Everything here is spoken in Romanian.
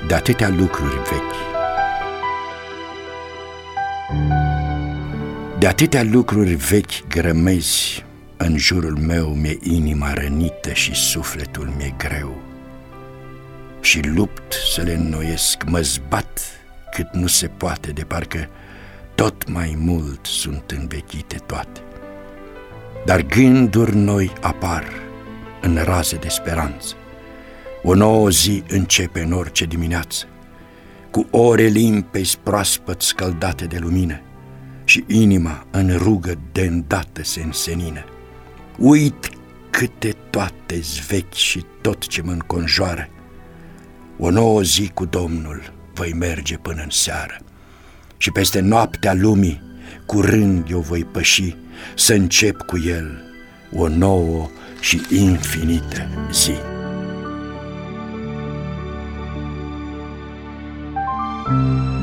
de atâtea lucruri vechi. De atâtea lucruri vechi grămezi, în jurul meu mi-e inima rănită și sufletul mi-e greu. Și lupt să le înnoiesc, mă zbat cât nu se poate, de parcă tot mai mult sunt învechite toate. Dar gânduri noi apar în raze de speranță. O nouă zi începe în orice dimineață, cu ore limpezi proaspăt scăldate de lumină, și inima în rugă de îndată se însenină. Uit câte toate-s vechi și tot ce mă înconjoară. O nouă zi cu Domnul voi merge până în seară, și peste noaptea lumii curând eu voi păși, să încep cu El o nouă și infinită zi.